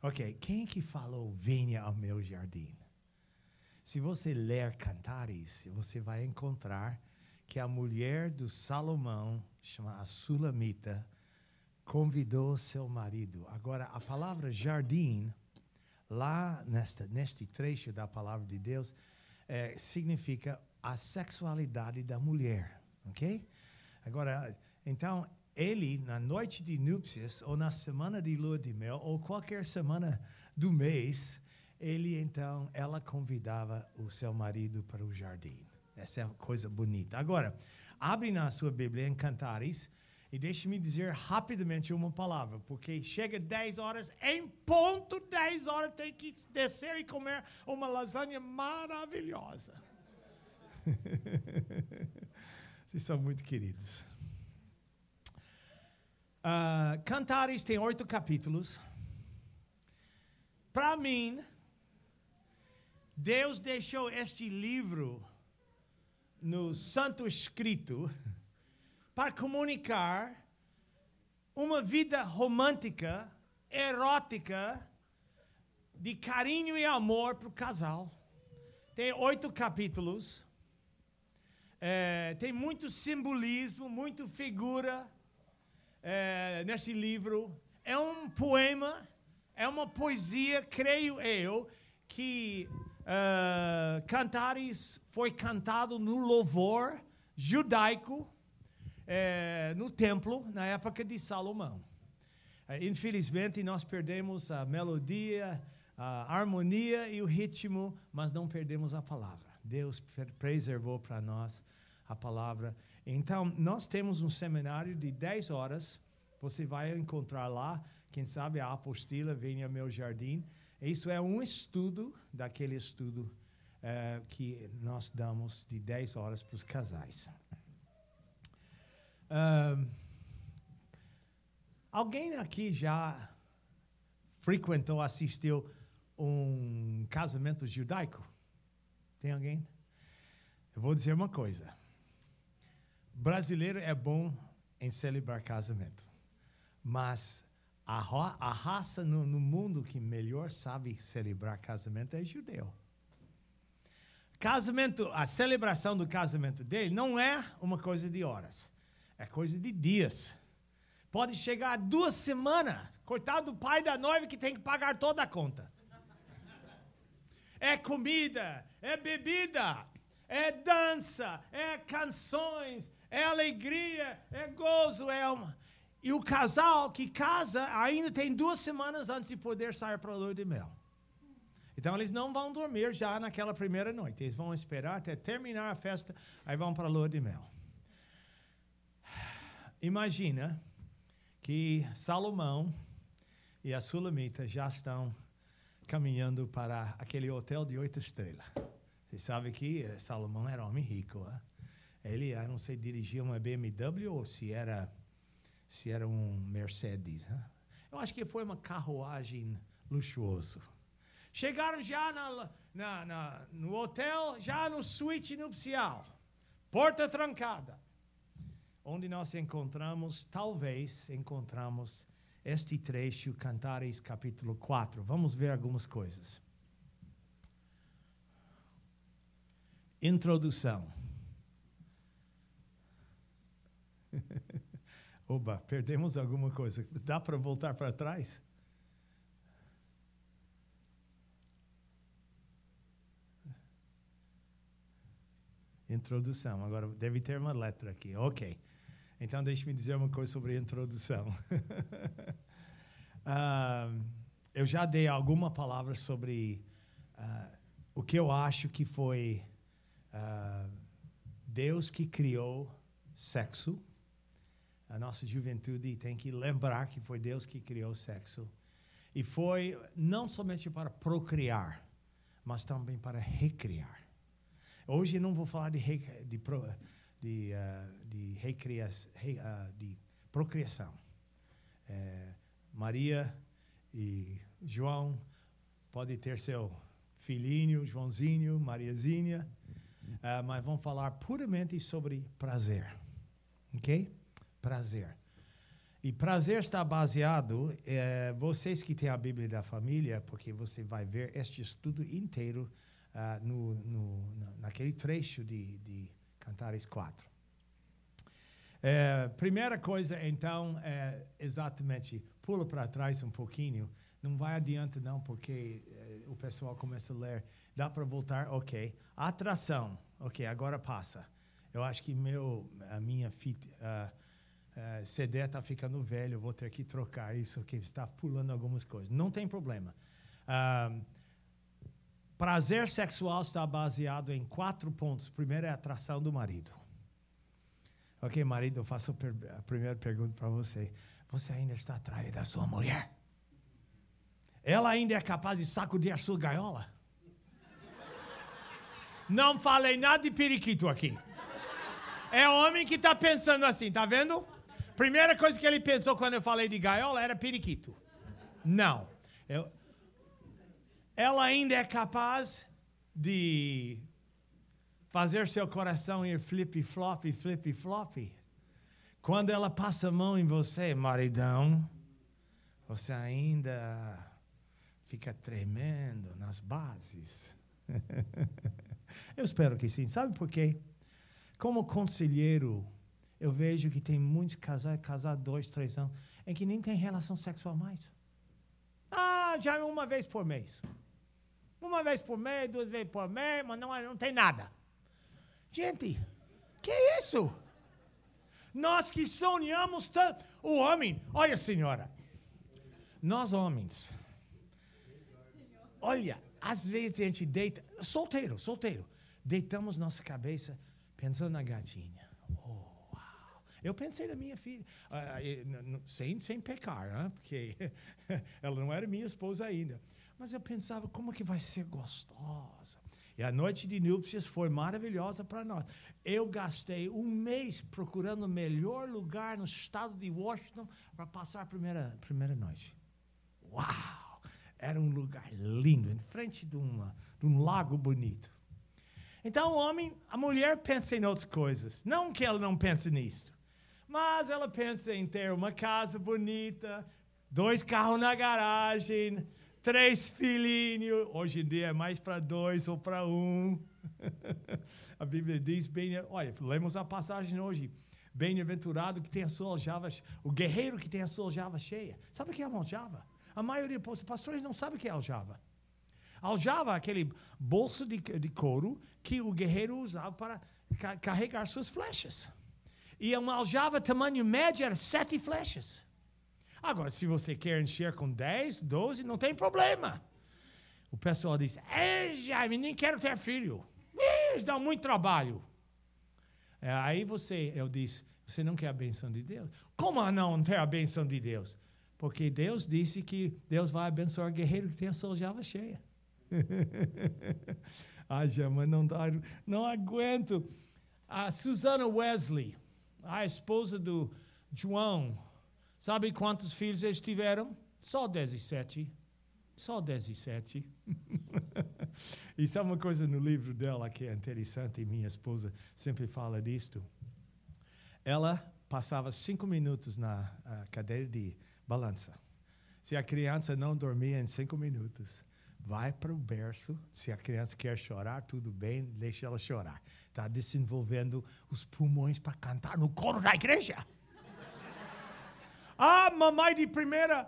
Ok, quem que falou venha ao meu jardim? Se você ler Cantares, você vai encontrar que a mulher do Salomão, chama a Sulamita, convidou seu marido. Agora, a palavra jardim, lá neste trecho da palavra de Deus, significa a sexualidade da mulher, ok? Agora, então, ele, na noite de núpcias, ou na semana de lua de mel, ou qualquer semana do mês, ela convidava o seu marido para o jardim. Essa é uma coisa bonita. Agora, abre na sua Bíblia em Cantares e deixe-me dizer rapidamente uma palavra, porque chega 10 horas, em ponto 10 horas, tem que descer e comer uma lasanha maravilhosa. Vocês são muito queridos. Cantares tem 8 capítulos. Para mim, Deus deixou este livro no Santo Escrito para comunicar uma vida romântica, erótica, de carinho e amor para o casal. Tem 8 capítulos. Tem muito simbolismo, muito figura nesse livro. É um poema, é uma poesia, creio eu, que Cantares foi cantado no louvor judaico no templo, na época de Salomão. Infelizmente, nós perdemos a melodia, a harmonia e o ritmo, mas não perdemos a palavra. Deus preservou para nós a palavra. Então, nós temos um seminário de 10 horas. Você vai encontrar lá, quem sabe a apostila Venha ao Meu Jardim. Isso é um estudo, daquele estudo que nós damos de 10 horas para os casais. Alguém aqui já frequentou, assistiu um casamento judaico? Tem alguém? Eu vou dizer uma coisa. Brasileiro é bom em celebrar casamento, mas a raça no mundo que melhor sabe celebrar casamento é judeu. Casamento, a celebração do casamento dele não é uma coisa de horas, é coisa de dias. Pode chegar a 2 semanas, coitado do pai da noiva que tem que pagar toda a conta. É comida, é bebida, é dança, é canções, é alegria, é gozo, E o casal que casa ainda tem 2 semanas antes de poder sair para a lua de mel. Então eles não vão dormir já naquela primeira noite. Eles vão esperar até terminar a festa, aí vão para a lua de mel. Imagina que Salomão e a Sulamita já estão caminhando para aquele hotel de 8 estrelas. Você sabe que Salomão era homem rico. Hein? Ele, eu não sei, dirigia uma BMW ou se era um Mercedes. Hein? Eu acho que foi uma carruagem luxuosa. Chegaram já no hotel, já no suíte nupcial. Porta trancada. Onde nós talvez encontramos este trecho, Cantares capítulo 4. Vamos ver algumas coisas. Introdução. Oba, perdemos alguma coisa. Dá para voltar para trás? Introdução. Agora deve ter uma letra aqui. Ok. Então, deixe-me dizer uma coisa sobre a introdução. Eu já dei alguma palavra sobre o que eu acho que foi Deus que criou sexo. A nossa juventude tem que lembrar que foi Deus que criou o sexo. E foi não somente para procriar, mas também para recriar. Hoje eu não vou falar de procriação. Maria e João podem ter seu filhinho, Joãozinho, Mariazinha, mas vamos falar puramente sobre prazer. Ok? Prazer. E prazer está baseado, vocês que têm a Bíblia da família, porque você vai ver este estudo inteiro naquele trecho de Cantares 4. Primeira coisa, então, exatamente, pula para trás um pouquinho. Não vai adiante não, porque o pessoal começa a ler. Dá para voltar? Ok. Atração. Ok, agora passa. Eu acho que a minha fita... CD está ficando velho, vou ter que trocar isso, que está pulando algumas coisas. Não tem problema. Prazer sexual está baseado em 4 pontos. Primeiro é a atração do marido. Ok, marido, eu faço a primeira pergunta para você. Você ainda está atraído da sua mulher? Ela ainda é capaz de sacudir a sua gaiola? Não falei nada de periquito aqui. É o homem que está pensando assim, tá vendo? Primeira coisa que ele pensou quando eu falei de gaiola era periquito. Não. Ela ainda é capaz de fazer seu coração ir flip-flop, flip-flop. Quando ela passa a mão em você, maridão, você ainda fica tremendo nas bases. Eu espero que sim. Sabe por quê? Como conselheiro, eu vejo que tem muitos casais 2, 3 anos, em que nem tem relação sexual mais. Já é uma vez por mês. Uma vez por mês, 2 vezes por mês, mas não tem nada. Gente, que é isso? Nós que sonhamos tanto. O homem, olha senhora, nós homens, olha, às vezes a gente deita, solteiro, deitamos nossa cabeça pensando na gatinha. Eu pensei na minha filha, sem pecar, porque ela não era minha esposa ainda. Mas eu pensava, como que vai ser gostosa? E a noite de núpcias foi maravilhosa para nós. Eu gastei 1 mês procurando o melhor lugar no estado de Washington para passar a primeira noite. Uau! Era um lugar lindo, em frente de um lago bonito. Então, a mulher pensa em outras coisas. Não que ela não pense nisso. Mas ela pensa em ter uma casa bonita, 2 carros na garagem, 3 filhinhos. Hoje em dia é mais para 2 ou para 1. A Bíblia diz, olha, lemos a passagem hoje. Bem-aventurado que tem a sua aljava, o guerreiro que tem a sua aljava cheia. Sabe o que é uma aljava? A maioria dos pastores não sabe o que é aljava. Aljava é aquele bolso de couro que o guerreiro usava para carregar suas flechas. E uma aljava tamanho médio era 7 flechas. Agora, se você quer encher com 10, 12, não tem problema. O pessoal diz, Jaime, nem quero ter filho. Dá muito trabalho. Aí eu disse, você não quer a benção de Deus? Como não ter a benção de Deus? Porque Deus disse que Deus vai abençoar o guerreiro que tem a sua aljava cheia. Mas não aguento. A Susana Wesley, a esposa do João, sabe quantos filhos eles tiveram? Só 17. Só 17. Isso é uma coisa no livro dela que é interessante, e minha esposa sempre fala disto. Ela passava 5 minutos na cadeira de balança. Se a criança não dormia em 5 minutos, vai para o berço. Se a criança quer chorar, tudo bem, deixa ela chorar. Está desenvolvendo os pulmões para cantar no coro da igreja. Mamãe de primeira.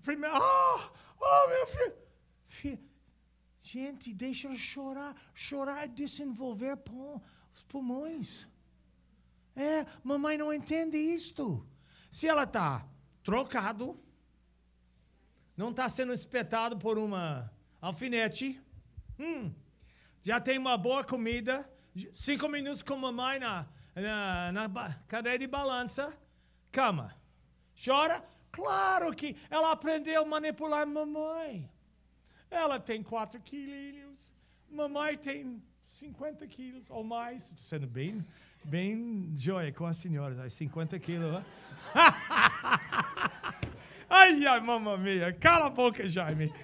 Meu filho. Gente, deixa ela chorar. Chorar é desenvolver os pulmões. Mamãe não entende isto. Se ela está trocado, não está sendo espetado por uma alfinete, já tem uma boa comida, 5 minutos com mamãe na cadeira de balança, cama. Chora? Claro que ela aprendeu a manipular mamãe. Ela tem 4 quilinhos, mamãe tem 50 quilos ou mais. Estou sendo bem joia com as senhoras, 50 quilos. Ai, mamãe minha, cala a boca, Jaime.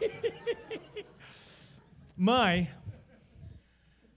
Mãe,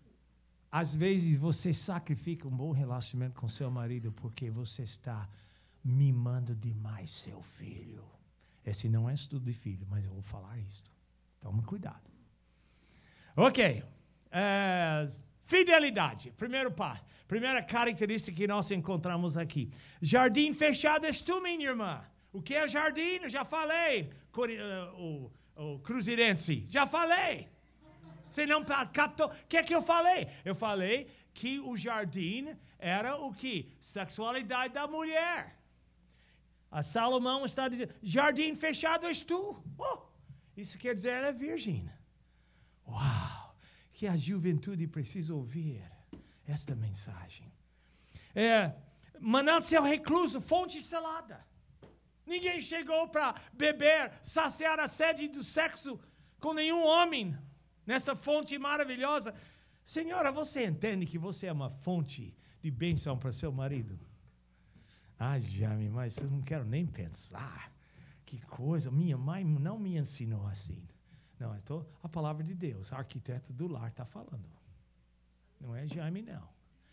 às vezes você sacrifica um bom relacionamento com seu marido porque você está mimando demais seu filho. Esse não é estudo de filho, mas eu vou falar isso. Toma cuidado. Ok. Fidelidade. Primeiro passo. Primeira característica que nós encontramos aqui. Jardim fechado és tu, minha irmã. O que é jardim? Eu já falei. O cruzeirense. Já falei. Você não captou? O que é que eu falei? Eu falei que o jardim era o que? Sexualidade da mulher. A Salomão está dizendo, jardim fechado és tu. Isso quer dizer ela é virgem. Uau! Que a juventude precisa ouvir esta mensagem. Manancial recluso, fonte selada. Ninguém chegou para beber, saciar a sede do sexo com nenhum homem nesta fonte maravilhosa. Senhora, você entende que você é uma fonte de bênção para seu marido? Jame, mas eu não quero nem pensar. Que coisa, minha mãe não me ensinou assim. Não, a palavra de Deus, arquiteto do lar está falando. Não é Jaime, não.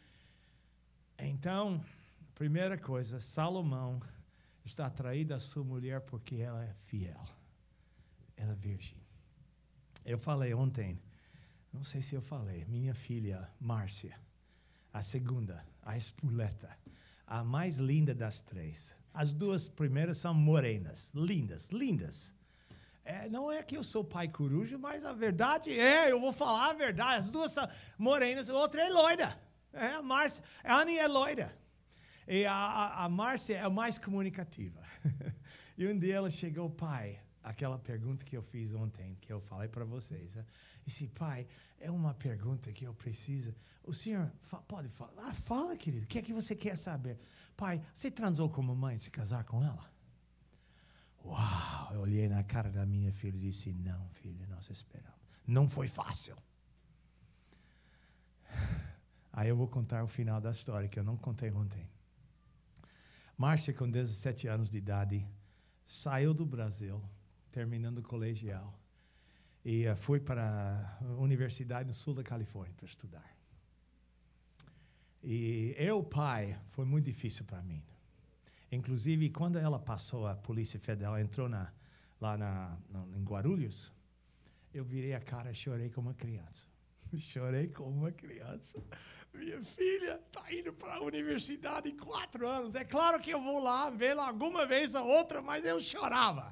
Então, primeira coisa, Salomão está atraído à sua mulher porque ela é fiel. Ela é virgem. Eu falei ontem, não sei se eu falei, minha filha Márcia, a segunda, a espoleta, a mais linda das três. As duas primeiras são morenas, lindas, lindas. Não é que eu sou pai coruja, mas a verdade eu vou falar a verdade. As duas são morenas, a outra é loira. A Márcia, a Annie é loira. E a Márcia é a mais comunicativa. E um dia ela chegou, pai, aquela pergunta que eu fiz ontem, que eu falei para vocês. Disse, pai, é uma pergunta que eu preciso. O senhor pode falar? Fala, querido, o que é que você quer saber? Pai, você transou com a mamãe de se casar com ela? Uau, eu olhei na cara da minha filha e disse, não, filha, nós esperamos. Não foi fácil. Aí eu vou contar o final da história, que eu não contei ontem. Márcia, com 17 anos de idade, saiu do Brasil, terminando o colegial, e foi para a universidade no sul da Califórnia para estudar. E eu, pai, foi muito difícil para mim. Inclusive, quando ela passou, a Polícia Federal entrou lá em Guarulhos, eu virei a cara e chorei como uma criança. Chorei como uma criança. Minha filha está indo para a universidade em 4 anos. É claro que eu vou lá vê-la alguma vez ou outra, mas eu chorava.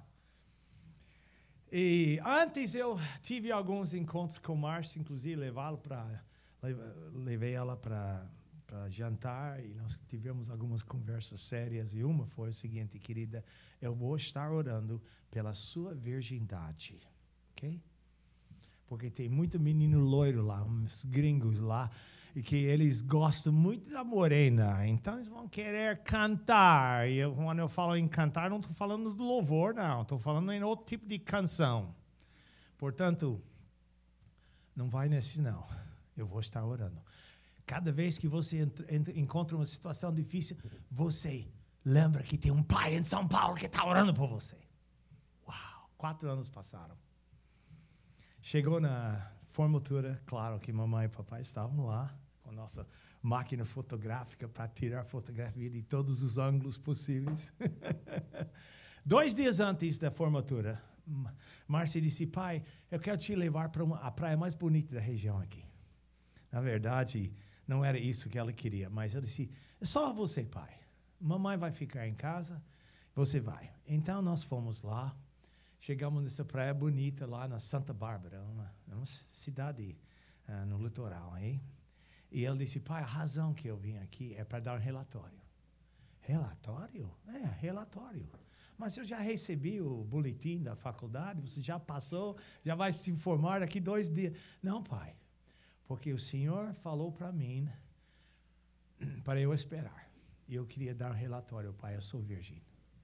E antes eu tive alguns encontros com Márcia, inclusive levei ela para jantar e nós tivemos algumas conversas sérias. E uma foi o seguinte, querida, eu vou estar orando pela sua virgindade, ok? Porque tem muito menino loiro lá, uns gringos lá, e que eles gostam muito da morena, então eles vão querer cantar. E quando eu falo em cantar, não estou falando do louvor, não, estou falando em outro tipo de canção. Portanto, não vai nesse não, eu vou estar orando. Cada vez que você encontra uma situação difícil, você lembra que tem um pai em São Paulo que está orando por você. Uau, 4 anos passaram. Chegou na formatura, claro que mamãe e papai estavam lá, com a nossa máquina fotográfica para tirar fotografia de todos os ângulos possíveis. 2 dias antes da formatura, Márcia disse, pai, eu quero te levar para a praia mais bonita da região aqui. Na verdade, não era isso que ela queria, mas ela disse, é só você, pai. Mamãe vai ficar em casa, você vai. Então, nós fomos lá. Chegamos nessa praia bonita lá na Santa Bárbara, uma cidade no litoral, hein? E ele disse, pai, a razão que eu vim aqui é para dar um relatório. Relatório? Relatório. Mas eu já recebi o boletim da faculdade, você já passou, já vai se informar daqui 2 dias. Não, pai, porque o senhor falou para mim, para eu esperar. E eu queria dar um relatório, pai, eu sou virgem.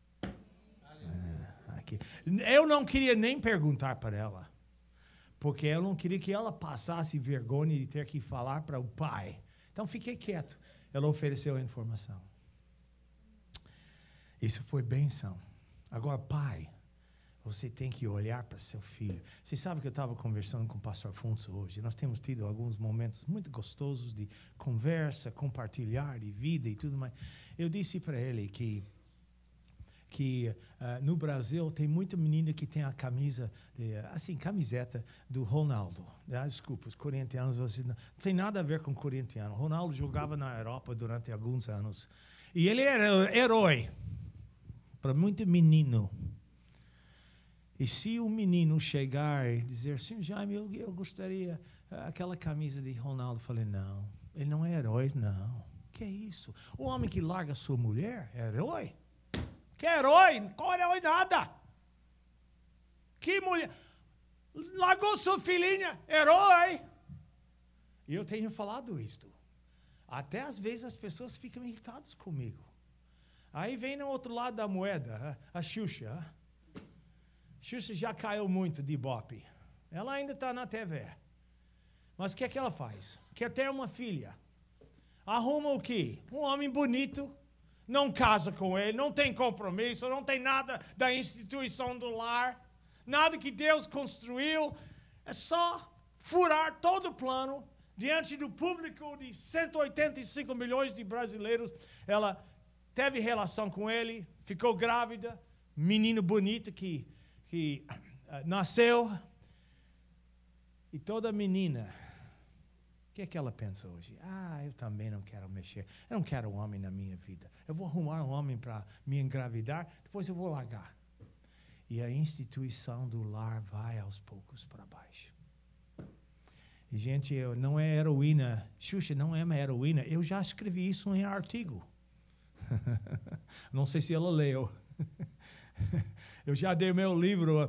Aqui. Eu não queria nem perguntar para ela, porque eu não queria que ela passasse vergonha de ter que falar para o pai. Então fiquei quieto. Ela ofereceu a informação. Isso foi bênção. Agora, pai, você tem que olhar para seu filho. Você sabe que eu estava conversando com o pastor Afonso hoje. Nós temos tido alguns momentos muito gostosos de conversa, compartilhar de vida e tudo mais. Eu disse para ele que que no Brasil tem muita menina que tem a camisa, camiseta do Ronaldo. Desculpa, os corintianos, não tem nada a ver com corintiano. Ronaldo jogava na Europa durante alguns anos. E ele era herói para muito menino. E se o menino chegar e dizer, Senhor Jaime, eu gostaria aquela camisa de Ronaldo, eu falei, não, ele não é herói, não. Que é isso? O homem que larga sua mulher é herói? Que herói? Qual herói? Nada. Que mulher? Largou sua filhinha? Herói? E eu tenho falado isto. Até às vezes as pessoas ficam irritadas comigo. Aí vem no outro lado da moeda, a Xuxa. Xuxa já caiu muito de ibope. Ela ainda está na TV. Mas o que é que ela faz? Quer ter uma filha. Arruma o quê? Um homem bonito. Não casa com ele, não tem compromisso, não tem nada da instituição do lar, nada que Deus construiu. É só furar todo o plano diante do público de 185 milhões de brasileiros. Ela teve relação com ele, ficou grávida, menino bonito que nasceu. E toda menina, o que é que ela pensa hoje? Eu também não quero mexer. Eu não quero um homem na minha vida. Eu vou arrumar um homem para me engravidar, depois eu vou largar. E a instituição do lar vai aos poucos para baixo. E, gente, não é heroína. Xuxa não é uma heroína. Eu já escrevi isso em artigo. Não sei se ela leu. Eu já dei meu livro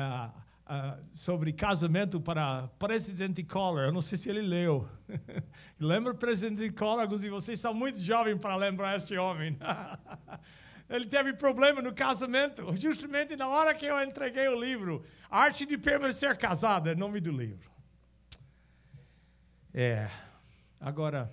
sobre casamento para presidente Collor. Eu não sei se ele leu. Lembra o presidente Collor? Alguns de vocês estão muito jovens para lembrar este homem. Ele teve problema no casamento, justamente na hora que eu entreguei o livro. Arte de Permanecer Casado é o nome do livro. Agora,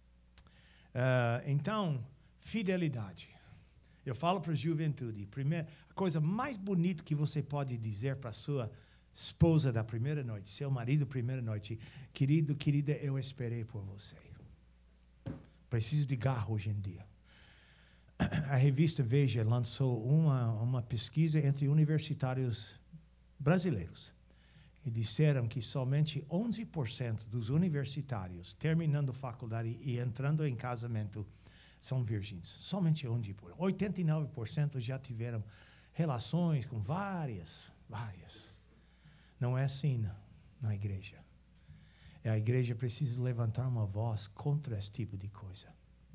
então, fidelidade. Eu falo para a juventude, a coisa mais bonita que você pode dizer para a sua esposa da primeira noite, seu marido da primeira noite, querido, querida, eu esperei por você. Preciso de garra hoje em dia. A revista Veja lançou uma pesquisa entre universitários brasileiros e disseram que somente 11% dos universitários terminando faculdade e entrando em casamento são virgens. Somente 11%. 89% já tiveram relações com várias. Não é assim na igreja. A igreja precisa levantar uma voz contra esse tipo de coisa.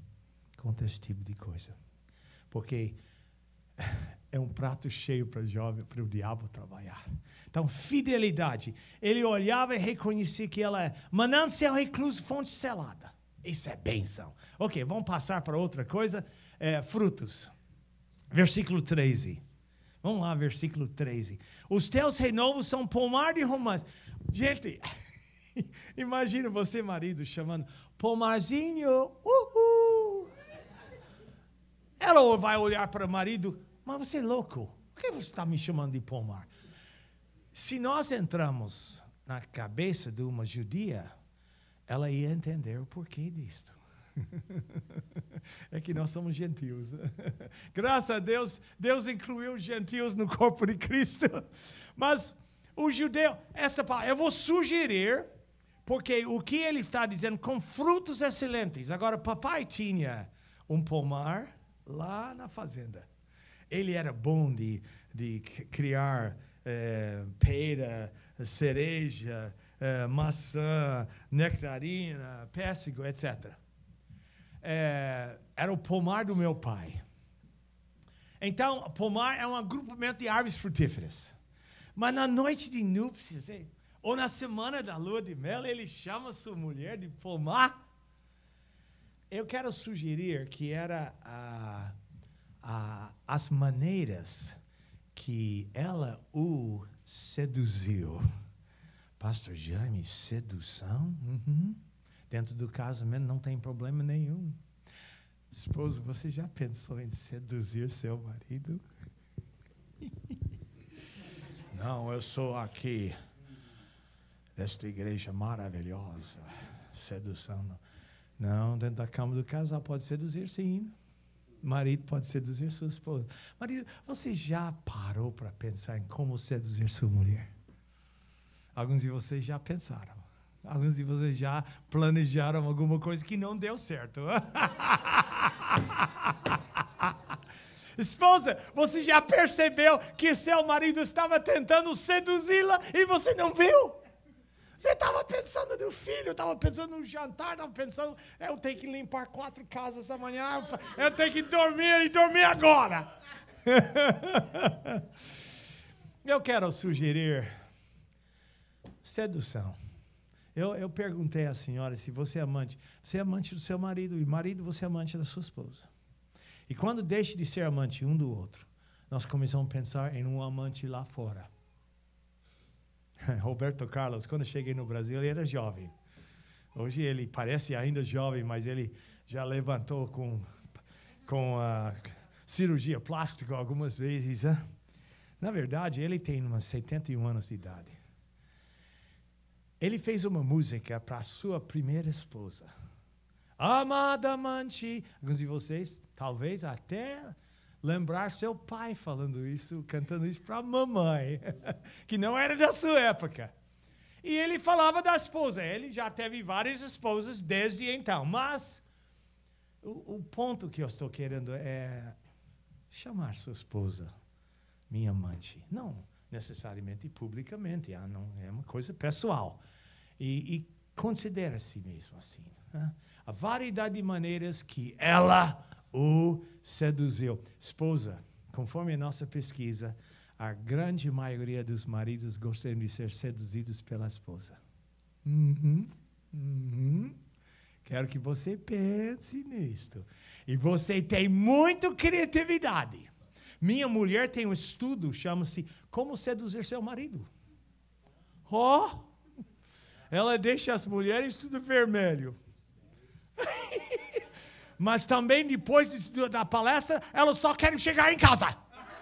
Porque é um prato cheio para o diabo trabalhar. Então, fidelidade. Ele olhava e reconhecia que ela é manancial recluso, fonte selada. Isso é bênção. Ok, vamos passar para outra coisa. Frutos. Versículo 13. Vamos lá, versículo 13. Os teus renovos são pomar de romance. Gente, imagina você, marido, chamando pomarzinho. Ela vai olhar para o marido, mas você é louco. Por que você está me chamando de pomar? Se nós entramos na cabeça de uma judia, ela ia entender o porquê disto. É que nós somos gentios. Graças a Deus, Deus incluiu os gentios no corpo de Cristo. Mas o judeu, essa palavra, eu vou sugerir, porque o que ele está dizendo, com frutos excelentes. Agora, papai tinha um pomar lá na fazenda. Ele era bom de criar pera, cereja, maçã, nectarina, pêssego, etc. Era o pomar do meu pai. Então, pomar é um agrupamento de árvores frutíferas. Mas na noite de núpcias, ou na semana da lua de mel, ele chama sua mulher de pomar. Eu quero sugerir que era as maneiras que ela o seduziu. Pastor Jaime, sedução? Dentro do casamento não tem problema nenhum. Esposa, você já pensou em seduzir seu marido? Não, eu sou aqui desta igreja maravilhosa. Sedução não. Não, dentro da cama do casal pode seduzir, sim. marido pode seduzir sua esposa. Marido, você já parou para pensar em como seduzir sua mulher? Alguns de vocês já pensaram. Alguns de vocês já planejaram alguma coisa que não deu certo. Esposa, você já percebeu que seu marido estava tentando seduzi-la e você não viu? Você estava pensando no filho, estava pensando no jantar, estava pensando, eu tenho que limpar 4 casas amanhã, eu tenho que dormir e dormir agora. Eu quero sugerir sedução. Eu perguntei à senhora se você é amante do seu marido, e marido, você é amante da sua esposa. E quando deixa de ser amante um do outro, nós começamos a pensar em um amante lá fora. Roberto Carlos, quando eu cheguei no Brasil, ele era jovem. Hoje ele parece ainda jovem, mas ele já levantou com a cirurgia plástica algumas vezes. Hein? Na verdade, ele tem umas 71 anos de idade. Ele fez uma música para a sua primeira esposa. Amada amante. Alguns de vocês, talvez até lembrar seu pai falando isso, cantando isso para a mamãe, que não era da sua época. E ele falava da esposa. Ele já teve várias esposas desde então. Mas o ponto que eu estou querendo é chamar sua esposa minha amante. Não necessariamente publicamente, não, é uma coisa pessoal. E considera a si mesmo assim. Né? A variedade de maneiras que ela o seduziu. Esposa, conforme a nossa pesquisa, a grande maioria dos maridos gostariam de ser seduzidos pela esposa. Quero que você pense nisto. E você tem muita criatividade. Minha mulher tem um estudo, chama-se Como Seduzir Seu Marido. Ela deixa as mulheres tudo vermelho. Mas também, depois da palestra, elas só querem chegar em casa.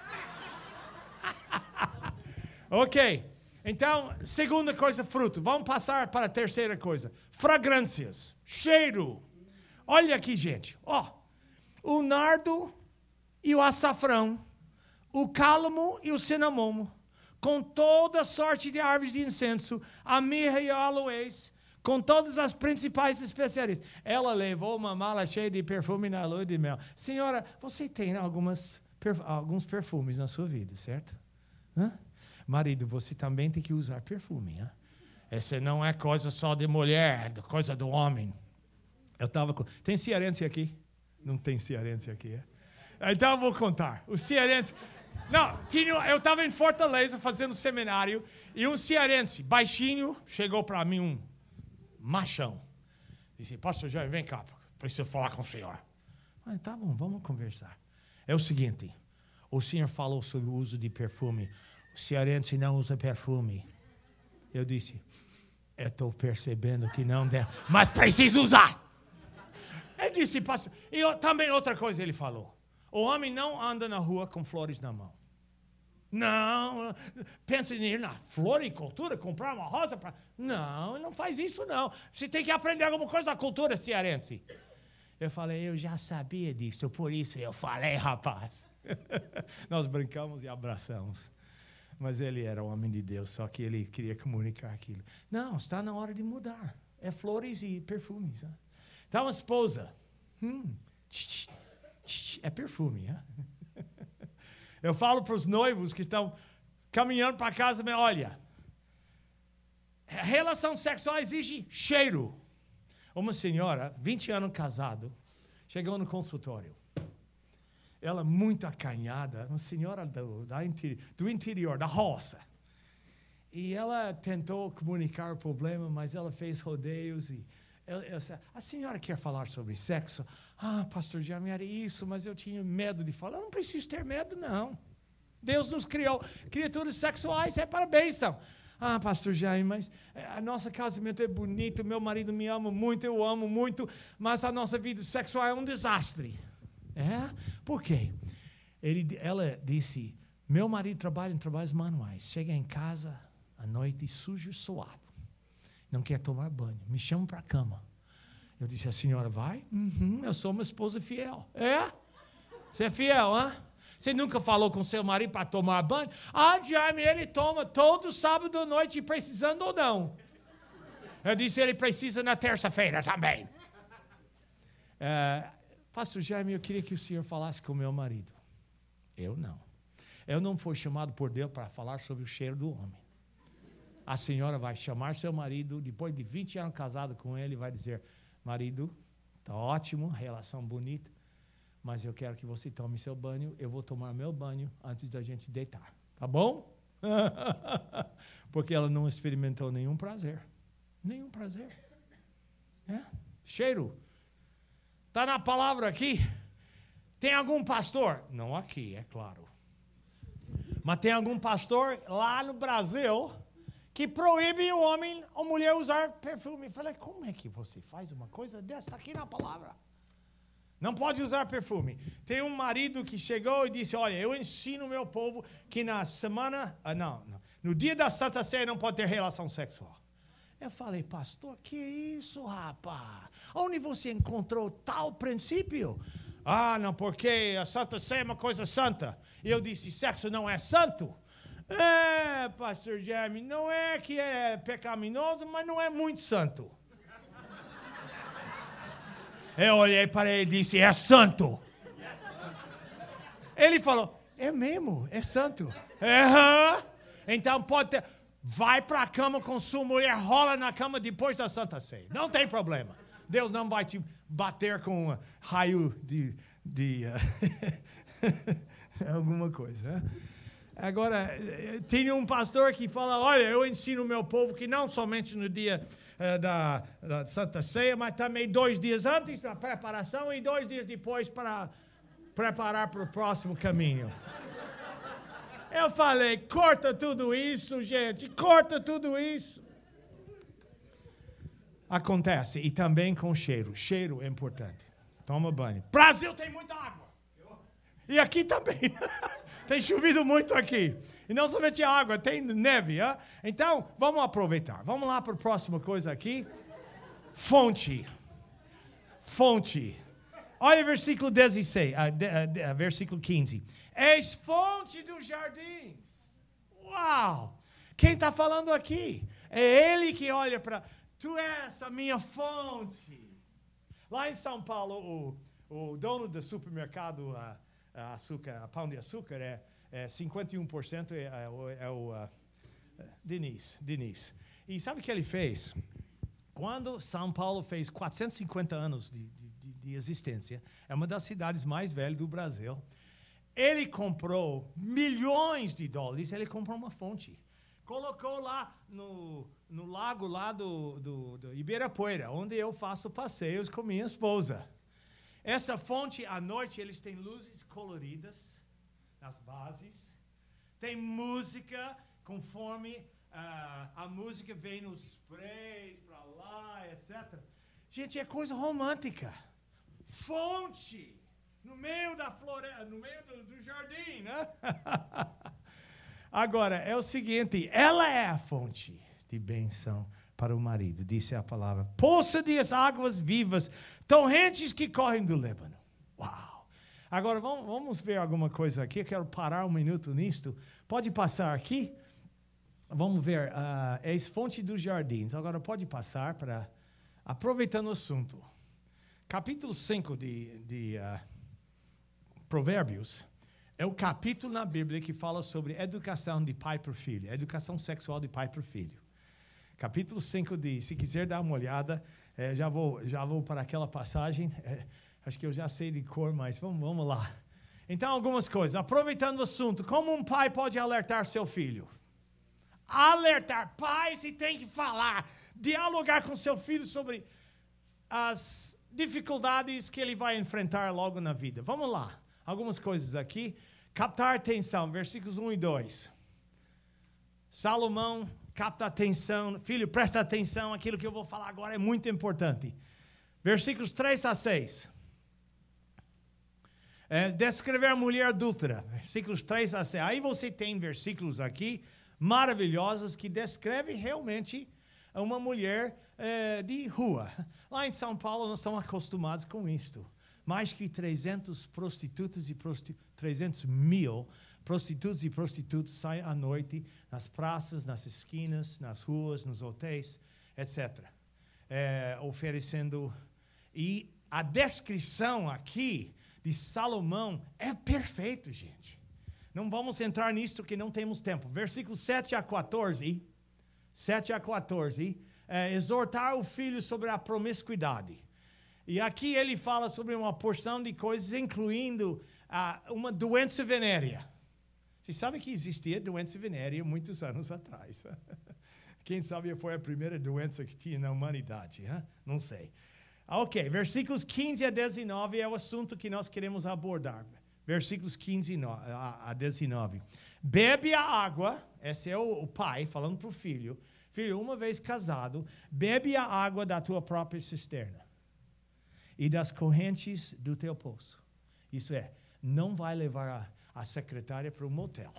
Ok. Então, segunda coisa, fruto. Vamos passar para a terceira coisa. Fragrâncias. Cheiro. Olha aqui, gente. O nardo e o açafrão. O cálamo e o cinamomo. Com toda sorte de árvores de incenso. A mirra e o aloés. Com todas as principais especiarias. Ela levou uma mala cheia de perfume na lua de mel. Senhora, você tem alguns perfumes na sua vida, certo? Hã? Marido, você também tem que usar perfume. Hein? Essa não é coisa só de mulher, é coisa do homem. Tem cearense aqui? Não tem cearense aqui, é? Então eu vou contar. Os cearenses... Não, eu estava em Fortaleza fazendo seminário e um cearense, baixinho, chegou para mim, um machão. Disse, pastor Jair, vem cá, preciso falar com o senhor. Tá bom, vamos conversar. É o seguinte, o senhor falou sobre o uso de perfume. O cearense não usa perfume. Eu disse, eu estou percebendo que não deve, mas preciso usar. Ele disse, pastor, e também outra coisa ele falou. O homem não anda na rua com flores na mão. Não, pensa em ir na floricultura, comprar uma rosa para... Não, não faz isso não. Você tem que aprender alguma coisa da cultura cearense. Eu falei, eu já sabia disso, por isso eu falei, rapaz. Nós brincamos e abraçamos. Mas ele era um homem de Deus, só que ele queria comunicar aquilo. Não, está na hora de mudar. É flores e perfumes. Hein? Então, a esposa, é perfume. Hein? Eu falo para os noivos que estão caminhando para casa, olha, a relação sexual exige cheiro. Uma senhora, 20 anos casado, chegou no consultório. Ela muito acanhada, uma senhora do interior, da roça. E ela tentou comunicar o problema, mas ela fez rodeios. E a senhora quer falar sobre sexo? Pastor Jaime, era isso, mas eu tinha medo de falar. Eu não preciso ter medo, não. Deus nos criou. Criaturas sexuais é para a bênção. Pastor Jaime, mas a nosso casamento é bonito, meu marido me ama muito, eu amo muito, mas a nossa vida sexual é um desastre. Por quê? Ela disse, meu marido trabalha em trabalhos manuais, chega em casa à noite sujo e suado, não quer tomar banho, me chama para a cama. Eu disse, a senhora vai? Eu sou uma esposa fiel. Você é fiel, hã? Você nunca falou com seu marido para tomar banho? Jaime, ele toma todo sábado à noite, precisando ou não. Eu disse, ele precisa na terça-feira também. Pastor Jaime, eu queria que o senhor falasse com o meu marido. Eu não. Eu não fui chamado por Deus para falar sobre o cheiro do homem. A senhora vai chamar seu marido, depois de 20 anos casado com ele, vai dizer, marido, está ótimo, relação bonita, mas eu quero que você tome seu banho, eu vou tomar meu banho antes da gente deitar. Tá bom? Porque ela não experimentou nenhum prazer. Nenhum prazer. Cheiro. Está na palavra aqui. Tem algum pastor? Não aqui, é claro. Mas tem algum pastor lá no Brasil que proíbe o homem ou mulher usar perfume. Eu falei, como é que você faz uma coisa dessa? Está aqui na palavra. Não pode usar perfume. Tem um marido que chegou e disse, olha, eu ensino o meu povo que na semana, no dia da Santa Ceia não pode ter relação sexual. Eu falei, pastor, que isso, rapaz? Onde você encontrou tal princípio? Não, porque a Santa Ceia é uma coisa santa. E eu disse, sexo não é santo? Pastor Jaime, não é que é pecaminoso, mas não é muito santo. Eu olhei para ele e disse, é santo. Ele falou, é mesmo, é santo. Então pode ter, vai para a cama com sua mulher, rola na cama depois da Santa Ceia. Não tem problema. Deus não vai te bater com raio de alguma coisa. Agora, tem um pastor que fala, olha, eu ensino o meu povo que não somente no dia da Santa Ceia, mas também 2 dias antes da preparação e 2 dias depois para preparar para o próximo caminho. Eu falei, corta tudo isso, gente, corta tudo isso. Acontece, e também com cheiro. Cheiro é importante. Toma banho. Brasil tem muita água. E aqui também. Tem chovido muito aqui. E não somente água, tem neve. Então, vamos aproveitar. Vamos lá para a próxima coisa aqui. Fonte. Olha o versículo 16, versículo 15. És fonte dos jardins. Uau! Quem está falando aqui? É ele que olha para... Tu és a minha fonte. Lá em São Paulo, o dono do supermercado... pão de açúcar é 51% é o Diniz. E sabe o que ele fez? Quando São Paulo fez 450 anos de existência, é uma das cidades mais velhas do Brasil, ele comprou milhões de dólares, ele comprou uma fonte. Colocou lá no lago lá do Ibirapuera, onde eu faço passeios com minha esposa. Essa fonte, à noite, eles têm luzes coloridas nas bases. Tem música, conforme a música vem nos sprays para lá, etc. Gente, é coisa romântica. Fonte, no meio da floresta, no meio do jardim, né? Agora, é o seguinte, ela é a fonte de bênção para o marido, disse a palavra. Poça de águas vivas, torrentes que correm do Líbano. Uau! Agora, vamos ver alguma coisa aqui. Eu quero parar um minuto nisto. Pode passar aqui? Vamos ver. É a fonte dos jardins. Agora, pode passar para... Aproveitando o assunto. Capítulo 5 de Provérbios é o capítulo na Bíblia que fala sobre educação de pai para filho. Educação sexual de pai para filho. Capítulo 5 se quiser dar uma olhada, já vou para aquela passagem, acho que eu já sei de cor, mas vamos lá. Então, algumas coisas. Aproveitando o assunto, como um pai pode alertar seu filho? Alertar. Pai, se tem que falar, dialogar com seu filho sobre as dificuldades que ele vai enfrentar logo na vida. Vamos lá. Algumas coisas aqui. Captar atenção, versículos 1 e 2. Salomão capta atenção. Filho, presta atenção, aquilo que eu vou falar agora é muito importante. Versículos 3 a 6. Descrever a mulher adúltera. Versículos 3 a 6. Aí você tem versículos aqui maravilhosos que descrevem realmente uma mulher de rua. Lá em São Paulo nós estamos acostumados com isto. mais que 300 prostitutas e 300 mil prostitutos e prostitutas saem à noite nas praças, nas esquinas, nas ruas, nos hotéis, etc. Oferecendo. E a descrição aqui de Salomão é perfeito, gente. Não vamos entrar nisso porque não temos tempo. Versículos 7 a 14. 7 a 14. Exortar o filho sobre a promiscuidade. E aqui ele fala sobre uma porção de coisas, incluindo uma doença venérea. Você sabe que existia doença venérea muitos anos atrás. Quem sabe foi a primeira doença que tinha na humanidade? Não sei. Ok, versículos 15 a 19 é o assunto que nós queremos abordar. Versículos 15 a 19. Bebe a água, esse é o pai falando para o filho. Filho, uma vez casado, bebe a água da tua própria cisterna e das correntes do teu poço. Isso é, não vai levar a secretária para o motel.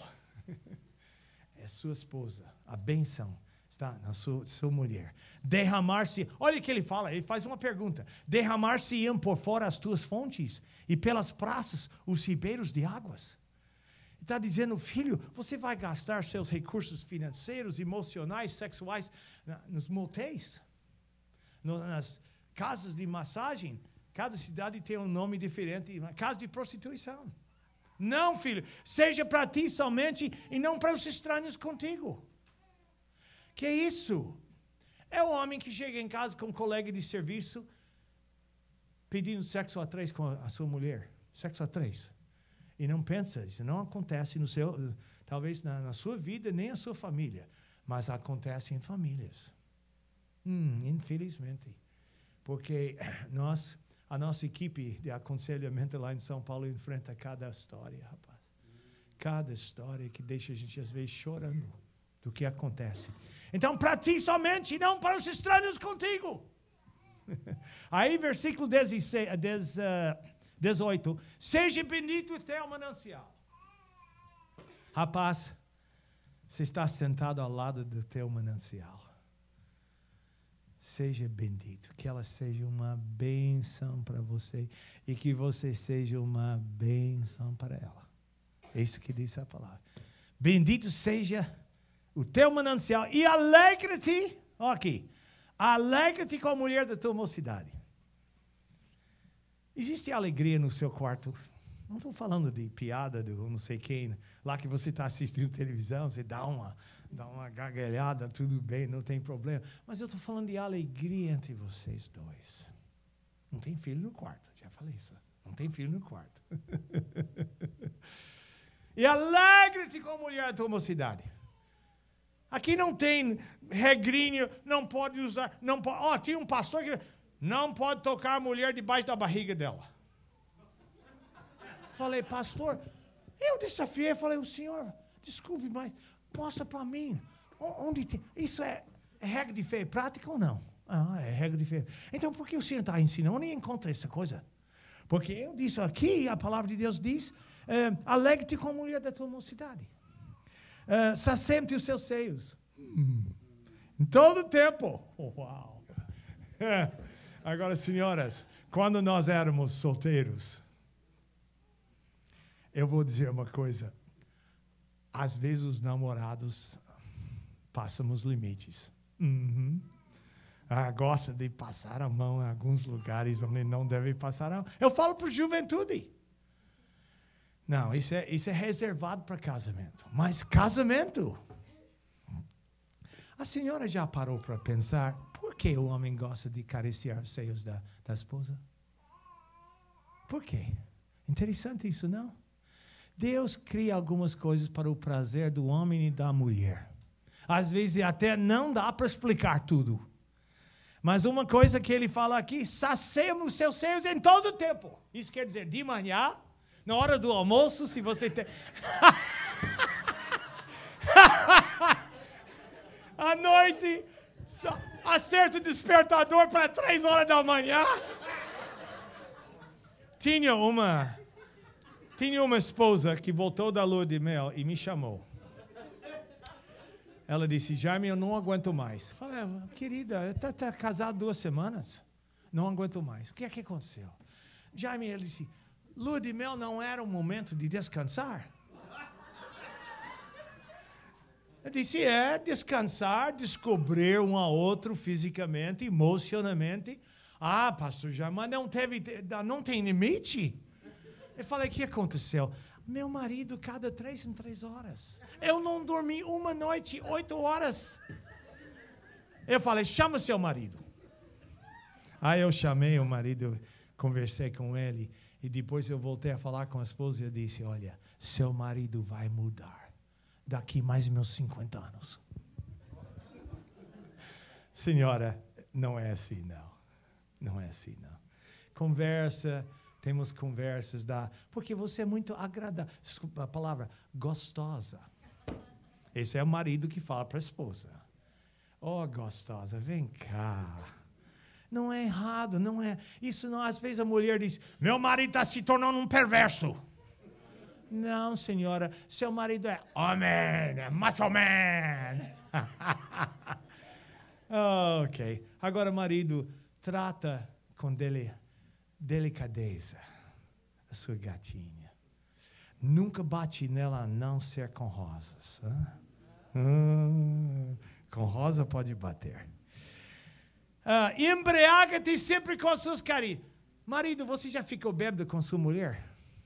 É sua esposa, a bênção está na sua mulher. Derramar-se, olha o que ele fala, ele faz uma pergunta. Derramar-se-iam por fora as tuas fontes e pelas praças os ribeiros de águas. Está dizendo, filho, você vai gastar seus recursos financeiros, emocionais, sexuais nos motéis, nas casas de massagem. Cada cidade tem um nome diferente, casa de prostituição. Não, filho, seja para ti somente e não para os estranhos contigo. Que isso? É o homem que chega em casa com um colega de serviço pedindo sexo a três com a sua mulher. Sexo a três. E não pensa, isso não acontece no seu, talvez na sua vida, nem a sua família. Mas acontece em famílias. Infelizmente. Porque a nossa equipe de aconselhamento lá em São Paulo enfrenta cada história, rapaz. Cada história que deixa a gente às vezes chorando do que acontece. Então, para ti somente, não para os estranhos contigo. Aí, versículo 18. Seja bendito o teu manancial. Rapaz, você está sentado ao lado do teu manancial. Seja bendito, que ela seja uma bênção para você e que você seja uma bênção para ela. É isso que diz a palavra. Bendito seja o teu manancial e alegra-te, olha aqui, alegra-te com a mulher da tua mocidade. Existe alegria no seu quarto? Não estou falando de piada do não sei quem, lá que você está assistindo televisão, você dá uma gargalhada, tudo bem, não tem problema. Mas eu estou falando de alegria entre vocês dois. Não tem filho no quarto, já falei isso. Não tem filho no quarto. E alegre-te com a mulher da tua mocidade. Aqui não tem regrinho, não pode usar, não pode. Tinha um pastor que não pode tocar a mulher debaixo da barriga dela. Falei, pastor, eu desafiei, falei, o senhor, desculpe, mas mostra para mim, onde tem, isso é regra de fé e prática ou não? É regra de fé. Então, por que o senhor está ensinando? Onde encontra essa coisa? Porque eu disse aqui, a palavra de Deus diz, alegre-te com a mulher da tua mocidade. Sacente os seus seios. Em todo o tempo. Uau! Agora, senhoras, quando nós éramos solteiros, eu vou dizer uma coisa. Às vezes os namorados passam os limites. Gosta de passar a mão em alguns lugares onde não deve passar a mão. Eu falo para a juventude. Não, isso é reservado para casamento. Mas casamento? A senhora já parou para pensar por que o homem gosta de acariciar os seios da esposa? Por quê? Interessante isso, não? Deus cria algumas coisas para o prazer do homem e da mulher. Às vezes até não dá para explicar tudo. Mas uma coisa que ele fala aqui, saciam os seus seios em todo o tempo. Isso quer dizer, de manhã, na hora do almoço, se você tem... À noite, acerta o despertador para 3 horas da manhã. Tinha uma esposa que voltou da lua de mel e me chamou. Ela disse, Jaime, eu não aguento mais. Falei, querida, está casado 2 semanas. Não aguento mais. O que é que aconteceu? Jaime, ele disse, lua de mel não era um momento de descansar? Eu disse, descansar, descobrir um ao outro fisicamente, emocionalmente. Ah, pastor Jaime, mas não tem limite? Eu falei, o que aconteceu? Meu marido, cada 3 em 3 horas. Eu não dormi uma noite, 8 horas. Eu falei, chama seu marido. Aí eu chamei o marido, conversei com ele, e depois eu voltei a falar com a esposa e eu disse, olha, seu marido vai mudar daqui mais meus 50 anos. Senhora, não é assim, não. Não é assim, não. Conversa, temos conversas, porque você é muito agradável. Desculpa a palavra, gostosa. Esse é o marido que fala para a esposa. Oh, gostosa, vem cá. Não é errado, não é. Isso não, às vezes a mulher diz, meu marido está se tornando um perverso. Não, senhora, seu marido é homem, é macho man. Ok. Agora, marido, trata com delicadeza a sua gatinha. Nunca bate nela a não ser com rosas. Com rosa pode bater. Embriaga-te sempre com seus carinhos. Marido, você já ficou bêbado com sua mulher?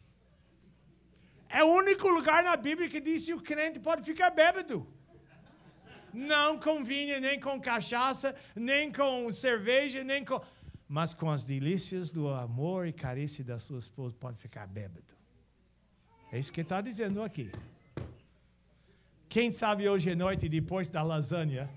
É o único lugar na Bíblia que diz que o crente pode ficar bêbado. Não com vinho, nem com cachaça, nem com cerveja, nem com... Mas com as delícias do amor e carícia da sua esposa pode ficar bêbado. É isso que está dizendo aqui. Quem sabe hoje à noite, depois da lasanha...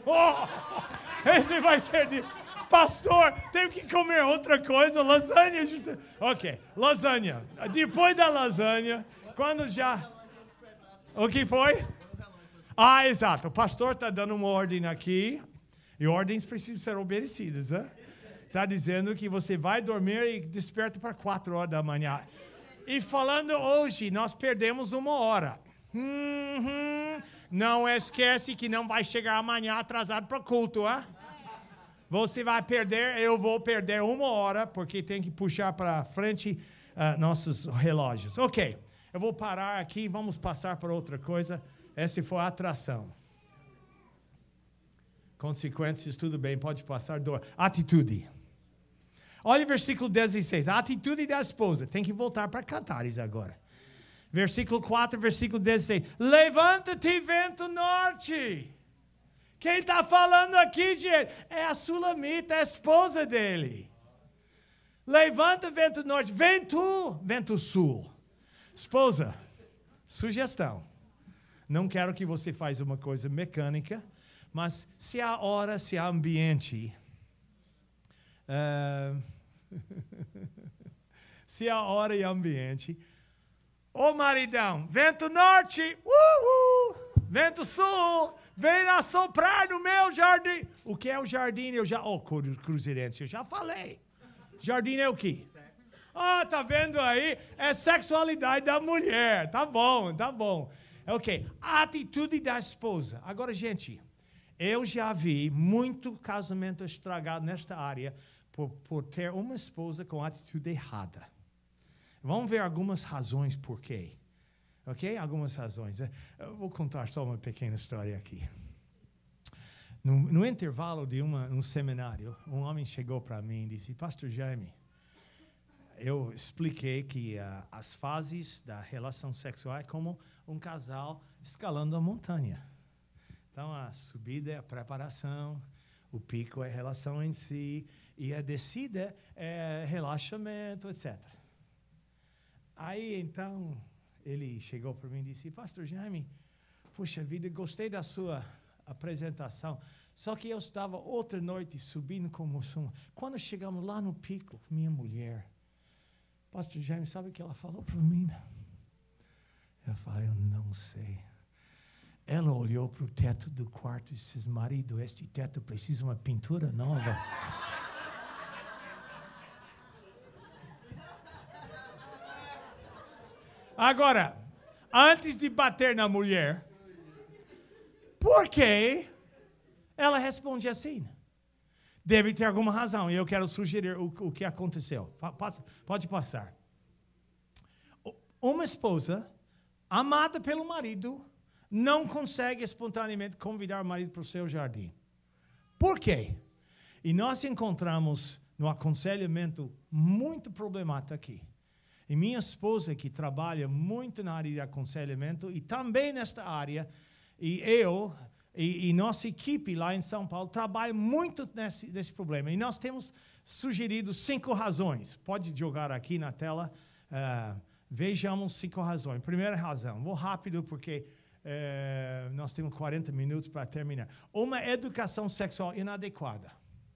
esse vai ser... Pastor, tenho que comer outra coisa, lasanha. Ok, lasanha. Depois da lasanha, quando já... O que foi? Exato. O pastor está dando uma ordem aqui. E ordens precisam ser obedecidas, né? Está dizendo que você vai dormir e desperta para 4 horas da manhã. E falando hoje, nós perdemos 1 hora. Não esquece que não vai chegar amanhã atrasado para o culto, hein? Você vai perder, eu vou perder 1 hora, porque tem que puxar para frente nossos relógios. Ok, eu vou parar aqui, vamos passar para outra coisa. Essa foi a atração. Consequências, tudo bem, pode passar. Atitude. Olha o versículo 16, a atitude da esposa. Tem que voltar para Cantares agora. Versículo 4, versículo 16. Levanta-te, vento norte. Quem está falando aqui, gente, é a Sulamita, a esposa dele. Levanta, vento norte. Vem tu, vento sul. Esposa, sugestão. Não quero que você faça uma coisa mecânica, mas se há hora, se há ambiente... se há hora e ambiente... Ô maridão, vento norte, vento sul, vem assoprar no meu jardim. O que é o jardim? Cruzeirense, eu já falei. Jardim é o quê? Tá vendo aí? É sexualidade da mulher. Tá bom. Ok, a atitude da esposa. Agora, gente, eu já vi muito casamento estragado nesta área por ter uma esposa com atitude errada. Vamos ver algumas razões por quê. Ok? Algumas razões. Eu vou contar só uma pequena história aqui. No intervalo de um seminário, um homem chegou para mim e disse, Pastor Jaime, eu expliquei que as fases da relação sexual é como um casal escalando a montanha. Então, a subida é a preparação, o pico é a relação em si, e a descida é relaxamento, etc. Aí, então, ele chegou para mim e disse, Pastor Jaime, puxa vida, gostei da sua apresentação, só que eu estava outra noite subindo como som. Quando chegamos lá no pico, minha mulher, Pastor Jaime, sabe o que ela falou para mim? Eu falei, eu não sei. Ela olhou para o teto do quarto e disse, marido, este teto precisa de uma pintura nova. Agora, antes de bater na mulher, por que ela responde assim? Deve ter alguma razão, e eu quero sugerir o que aconteceu. Pode passar. Uma esposa, amada pelo marido, não consegue espontaneamente convidar o marido para o seu jardim. Por quê? E nós encontramos no aconselhamento muito problemático aqui. E minha esposa, que trabalha muito na área de aconselhamento, e também nesta área, e eu... E nossa equipe lá em São Paulo trabalha muito nesse problema. E nós temos sugerido 5 razões. Pode jogar aqui na tela. Vejamos 5 razões. Primeira razão. Vou rápido porque nós temos 40 minutos para terminar. Uma educação sexual inadequada.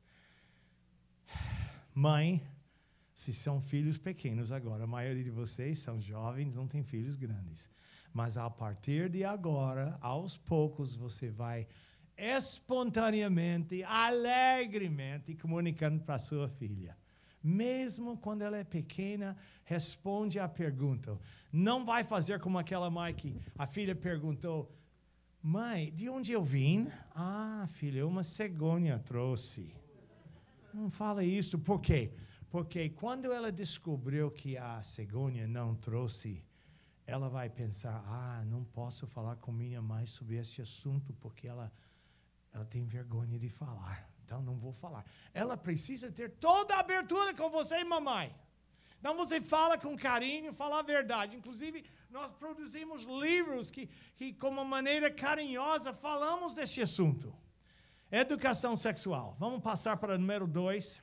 Mãe, se são filhos pequenos agora, a maioria de vocês são jovens, não tem filhos grandes. Mas a partir de agora, aos poucos, você vai espontaneamente, alegremente, comunicando para a sua filha. Mesmo quando ela é pequena, responde à pergunta. Não vai fazer como aquela mãe que a filha perguntou, mãe, de onde eu vim? Ah, filha, uma cegonha trouxe. Não fala isso, por quê? Porque quando ela descobriu que a cegonha não trouxe, ela vai pensar, não posso falar com minha mãe sobre esse assunto, porque ela tem vergonha de falar. Então, não vou falar. Ela precisa ter toda a abertura com você, mamãe. Então, você fala com carinho, fala a verdade. Inclusive, nós produzimos livros que com uma maneira carinhosa, falamos desse assunto. Educação sexual. Vamos passar para o número 2.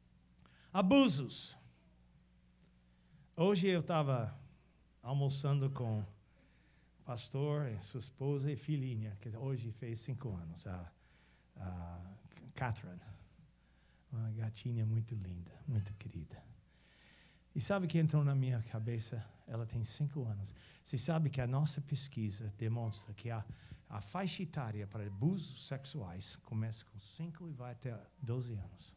Abusos. Hoje eu estava almoçando com o pastor, sua esposa e filhinha, que hoje fez 5 anos, a Catherine, uma gatinha muito linda, muito querida. E sabe o que entrou na minha cabeça? Ela tem 5 anos. Você sabe que a nossa pesquisa demonstra que a faixa etária para abusos sexuais começa com 5 e vai até 12 anos.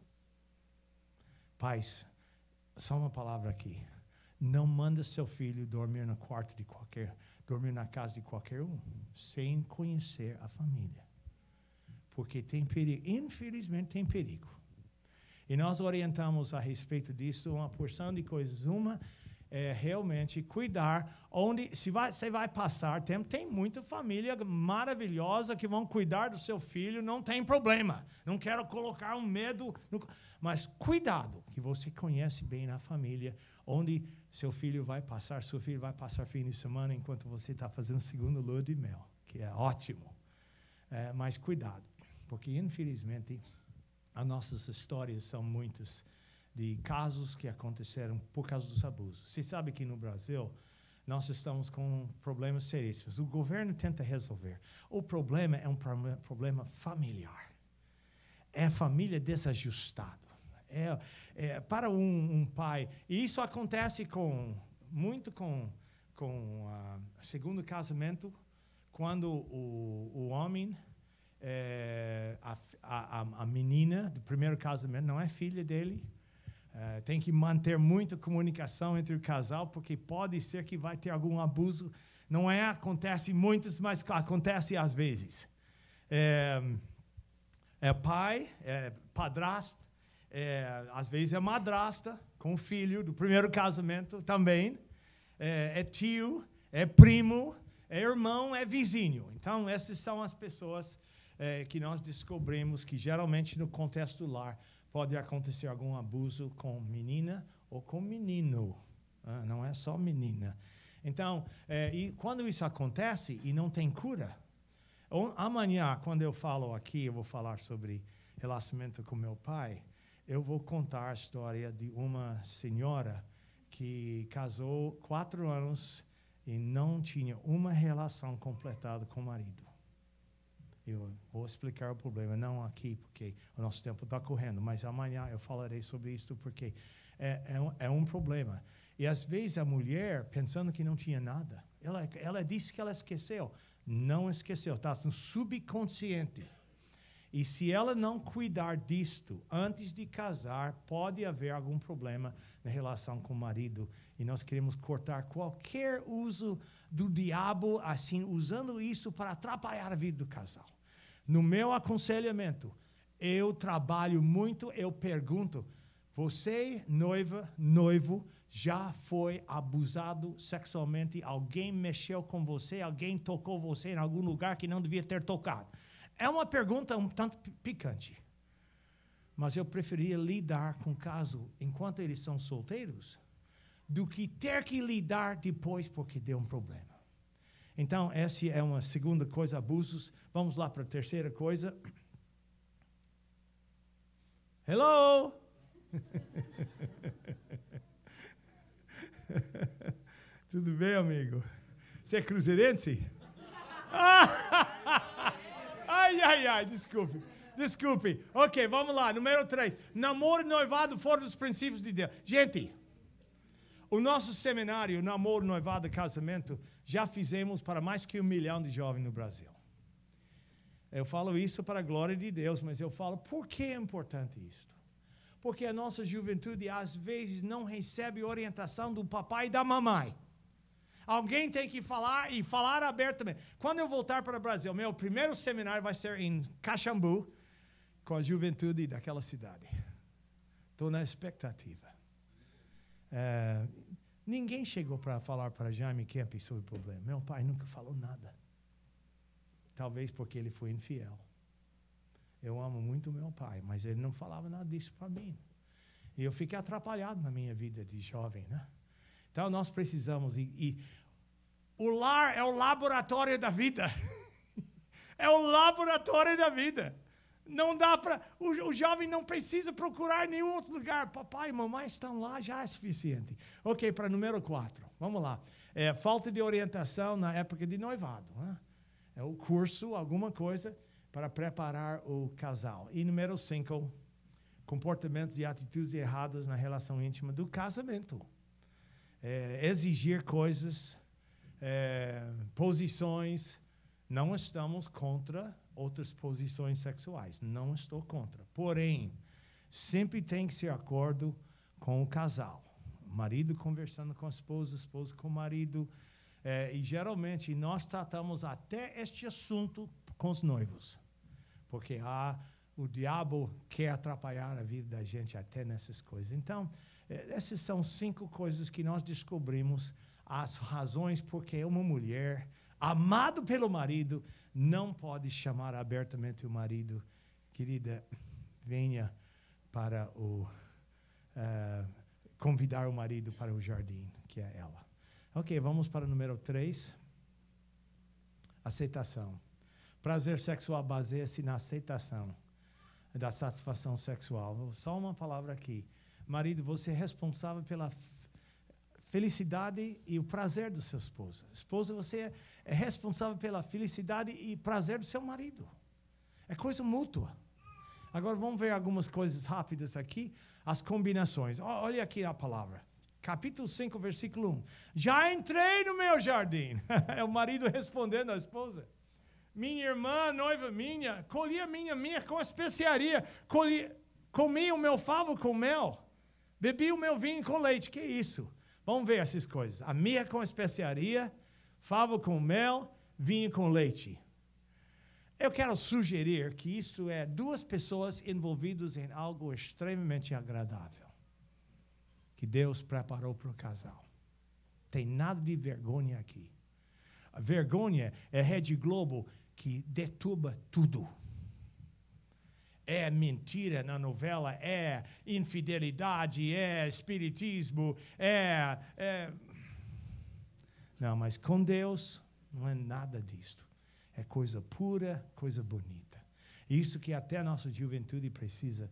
Pais, só uma palavra aqui. Não manda seu filho dormir no quarto dormir na casa de qualquer um, sem conhecer a família. Porque tem perigo, infelizmente tem perigo. E nós orientamos a respeito disso uma porção de coisas. Uma é realmente cuidar, onde você vai passar tempo. Tem muita família maravilhosa que vão cuidar do seu filho, não tem problema. Não quero colocar um medo, mas cuidado, que você conhece bem na família, onde seu filho vai passar fim de semana enquanto você está fazendo segundo lua de mel, que é ótimo. Mas cuidado, porque infelizmente as nossas histórias são muitas de casos que aconteceram por causa dos abusos. Você sabe que no Brasil nós estamos com problemas seríssimos. O governo tenta resolver. O problema é um problema familiar. É família desajustada. Para um pai, e isso acontece muito com segundo casamento, quando o homem, a menina do primeiro casamento não é filha dele, tem que manter muita comunicação entre o casal, porque pode ser que vai ter algum abuso. Não acontece muitos, mas acontece às vezes. Pai, padrasto, às vezes é madrasta com o filho do primeiro casamento também, tio, primo, irmão, vizinho. Então, essas são as pessoas que nós descobrimos que geralmente no contexto do lar pode acontecer algum abuso com menina ou com menino, não é só menina. Então, e quando isso acontece e não tem cura, amanhã, quando eu falo aqui, eu vou falar sobre relacionamento com meu pai, eu vou contar a história de uma senhora que casou 4 anos e não tinha uma relação completada com o marido. Eu vou explicar o problema, não aqui, porque o nosso tempo está correndo, mas amanhã eu falarei sobre isso, porque é um problema. E às vezes a mulher, pensando que não tinha nada, ela disse que ela esqueceu. Não esqueceu, está no subconsciente. E se ela não cuidar disto antes de casar, pode haver algum problema na relação com o marido. E nós queremos cortar qualquer uso do diabo, assim, usando isso para atrapalhar a vida do casal. No meu aconselhamento, eu trabalho muito, eu pergunto, você, noiva, noivo, já foi abusado sexualmente? Alguém mexeu com você? Alguém tocou você em algum lugar que não devia ter tocado? É uma pergunta um tanto picante. Mas eu preferia lidar com o caso enquanto eles são solteiros do que ter que lidar depois porque deu um problema. Então, essa é uma segunda coisa, abusos. Vamos lá para a terceira coisa. Hello! Tudo bem, amigo? Você é cruzeirense? Ai, desculpe. Ok, vamos lá. Número 3. Namoro e noivado fora dos princípios de Deus. Gente, o nosso seminário, namoro, noivado e casamento, já fizemos para mais que 1 milhão de jovens no Brasil. Eu falo isso para a glória de Deus, mas eu falo, por que é importante isso? Porque a nossa juventude, às vezes, não recebe orientação do papai e da mamãe. Alguém tem que falar e falar abertamente. Quando eu voltar para o Brasil, meu primeiro seminário vai ser em Caxambu, com a juventude daquela cidade. Estou na expectativa. Ninguém chegou para falar para Jaime Kemp sobre o problema. Meu pai nunca falou nada. Talvez porque ele foi infiel. Eu amo muito meu pai, mas ele não falava nada disso para mim. E eu fiquei atrapalhado na minha vida de jovem, né? Então nós precisamos, o lar é o laboratório da vida. É o laboratório da vida. Não dá para, o jovem não precisa procurar nenhum outro lugar. Papai e mamãe estão lá, já é suficiente. Ok, para número 4, vamos lá. Falta de orientação na época de noivado. Né? É o curso, alguma coisa, para preparar o casal. E número 5, comportamentos e atitudes erradas na relação íntima do casamento. Exigir coisas, posições. Não estamos contra outras posições sexuais. Não estou contra. Porém, sempre tem que ser acordo com o casal. O marido conversando com a esposa com o marido. E geralmente nós tratamos até este assunto com os noivos. Porque o diabo quer atrapalhar a vida da gente até nessas coisas. Então, essas são 5 coisas que nós descobrimos as razões porque uma mulher amada pelo marido não pode chamar abertamente o marido, querida, venha para convidar o marido para o jardim, que é ela. Ok, vamos para o número 3. Aceitação. Prazer sexual baseia-se na aceitação da satisfação sexual. Só uma palavra aqui. Marido, você é responsável pela felicidade e o prazer da sua esposa. Esposa, você é responsável pela felicidade e prazer do seu marido. É coisa mútua. Agora vamos ver algumas coisas rápidas aqui. As combinações. Olha aqui a palavra. Capítulo 5, versículo 1. Já entrei no meu jardim. É o marido respondendo à esposa. Minha irmã, noiva minha, colhi a minha com especiaria. Comi o meu favo com mel. Bebi o meu vinho com leite. Que isso? Vamos ver essas coisas. A mirra com especiaria, favo com mel, vinho com leite. Eu quero sugerir que isso é 2 pessoas envolvidas em algo extremamente agradável. Que Deus preparou para o casal. Tem nada de vergonha aqui. A vergonha é a Rede Globo que deturba tudo. É mentira na novela, é infidelidade, é espiritismo, Não, mas com Deus não é nada disso. É coisa pura, coisa bonita. Isso que até a nossa juventude precisa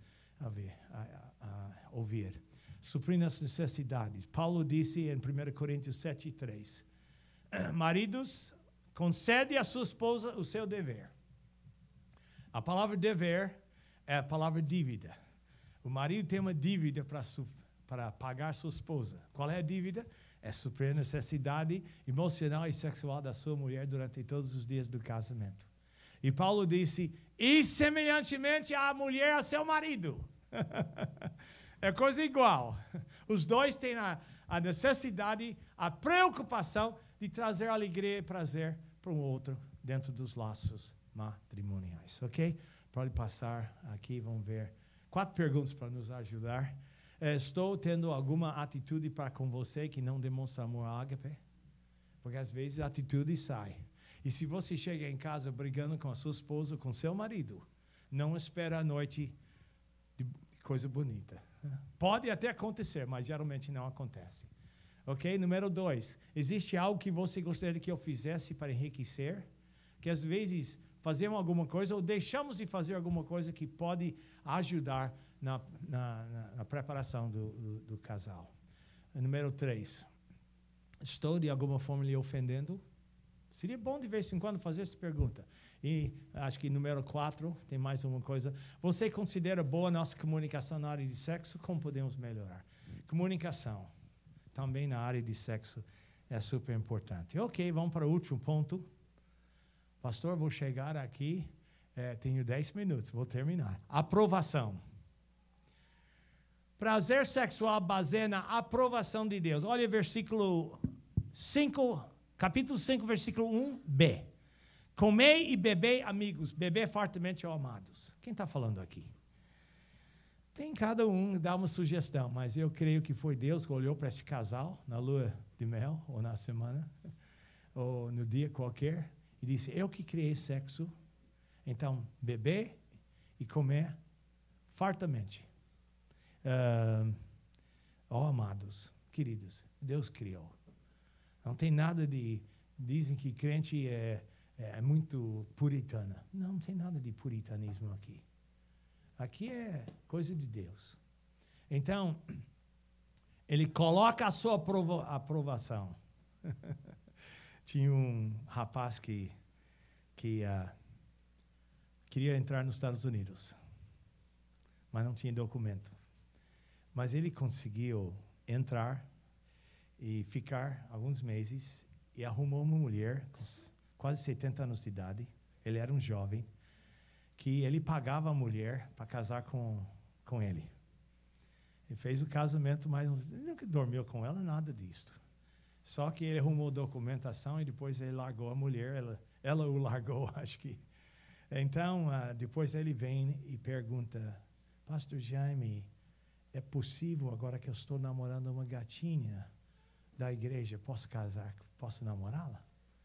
ouvir. Suprindo as necessidades. Paulo disse em 1 Coríntios 7:3, maridos, concede à sua esposa o seu dever. A palavra dever é a palavra dívida. O marido tem uma dívida para pagar sua esposa. Qual é a dívida? É suprir a necessidade emocional e sexual da sua mulher durante todos os dias do casamento. E Paulo disse, e semelhantemente a mulher a seu marido. É coisa igual. Os dois têm a necessidade, a preocupação de trazer alegria e prazer para um outro dentro dos laços matrimoniais, ok? Pode passar aqui, vamos ver. 4 perguntas para nos ajudar. Estou tendo alguma atitude para com você que não demonstra amor ágape? Porque às vezes a atitude sai. E se você chega em casa brigando com a sua esposa, com seu marido, não espera a noite de coisa bonita. Pode até acontecer, mas geralmente não acontece. Ok? Número 2. Existe algo que você gostaria que eu fizesse para enriquecer? Que às vezes fazemos alguma coisa ou deixamos de fazer alguma coisa que pode ajudar na preparação do casal. Número 3. Estou de alguma forma lhe ofendendo? Seria bom de vez em quando fazer essa pergunta. E acho que número 4, tem mais uma coisa. Você considera boa a nossa comunicação na área de sexo? Como podemos melhorar? Comunicação, também na área de sexo, é super importante. Ok, vamos para o último ponto. Pastor, vou chegar aqui, tenho 10 minutos, vou terminar. Aprovação. Prazer sexual baseia na aprovação de Deus. Olha versículo 5, capítulo 5, versículo 1b. Comei e bebei, amigos, beber fartamente, ó amados. Quem está falando aqui? Tem cada um, dá uma sugestão, mas eu creio que foi Deus que olhou para esse casal na lua de mel, ou na semana, ou no dia qualquer, e disse, eu que criei sexo, então beber e comer fartamente. Ó amados, queridos, Deus criou. Não tem nada de... Dizem que crente é muito puritana. Não tem nada de puritanismo aqui. Aqui é coisa de Deus. Então, ele coloca a sua aprovação. Tinha um rapaz que queria entrar nos Estados Unidos, mas não tinha documento. Mas ele conseguiu entrar e ficar alguns meses e arrumou uma mulher com quase 70 anos de idade. Ele era um jovem que ele pagava a mulher para casar com ele. Ele fez o casamento, mas ele nunca dormiu com ela, nada disso. Só que ele arrumou documentação e depois ele largou a mulher, ela o largou, acho que. Então, depois ele vem e pergunta, Pastor Jaime, é possível, agora que eu estou namorando uma gatinha da igreja, posso casar, posso namorá-la?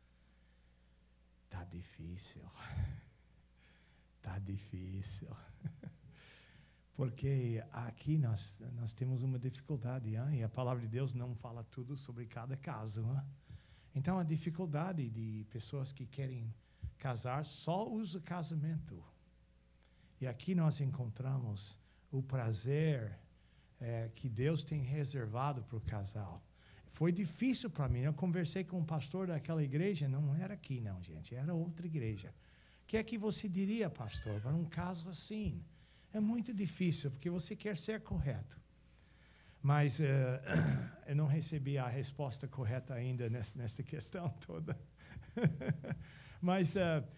Tá difícil. Tá difícil. Porque aqui nós temos uma dificuldade, e a palavra de Deus não fala tudo sobre cada caso. Então, a dificuldade de pessoas que querem casar só usa casamento. E aqui nós encontramos o prazer que Deus tem reservado para o casal. Foi difícil para mim. Eu conversei com um pastor daquela igreja, não era aqui não, gente, era outra igreja. O que é que você diria, pastor, para um caso assim? É muito difícil, porque você quer ser correto. Mas eu não recebi a resposta correta ainda nesta questão toda. Mas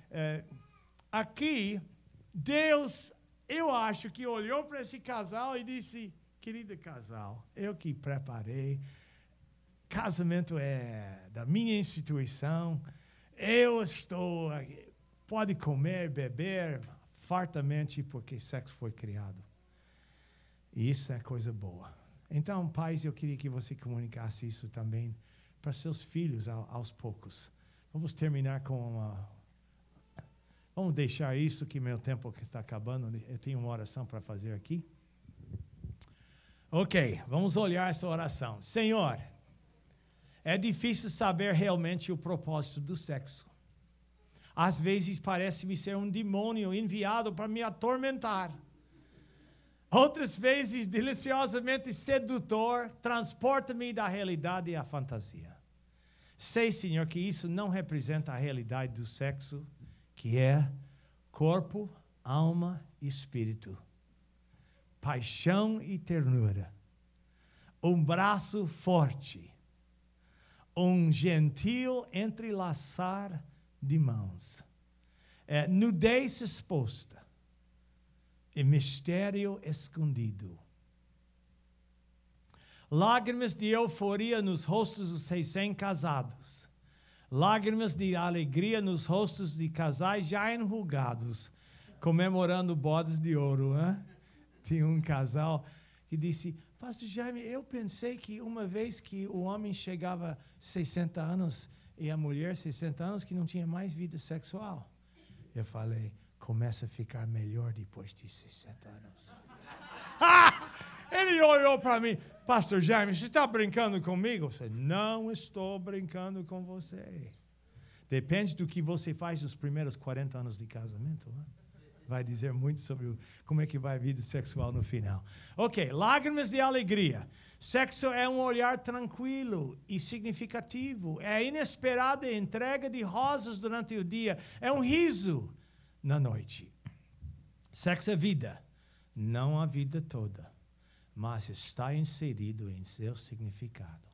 aqui, Deus, eu acho que olhou para esse casal e disse, querido casal, eu que preparei, casamento é da minha instituição, eu estou aqui, pode comer, beber fartamente, porque sexo foi criado. E isso é coisa boa. Então, pais, eu queria que você comunicasse isso também para seus filhos aos poucos. Vamos terminar com vamos deixar isso, que meu tempo está acabando. Eu tenho uma oração para fazer aqui. Ok, vamos olhar essa oração. Senhor, é difícil saber realmente o propósito do sexo. Às vezes parece-me ser um demônio enviado para me atormentar. Outras vezes, deliciosamente sedutor, transporta-me da realidade à fantasia. Sei, Senhor, que isso não representa a realidade do sexo, que é corpo, alma e espírito. Paixão e ternura. Um braço forte. Um gentil entrelaçar de mãos. Nudez exposta. E mistério escondido. Lágrimas de euforia nos rostos dos recém-casados. Lágrimas de alegria nos rostos de casais já enrugados. comemorando bodas de ouro, né? Tinha um casal que disse, Pastor Jaime, eu pensei que uma vez que o homem chegava a 60 anos e a mulher 60 anos, que não tinha mais vida sexual. Eu falei, começa a ficar melhor depois de 60 anos. Ele olhou para mim, Pastor Jaime, você está brincando comigo? Eu falei, não estou brincando com você. Depende do que você faz nos primeiros 40 anos de casamento, né? Vai dizer muito sobre como é que vai a vida sexual no final. Ok, lágrimas de alegria. Sexo é um olhar tranquilo e significativo. É inesperada entrega de rosas durante o dia. É um riso na noite. Sexo é vida. Não a vida toda, mas está inserido em seu significado.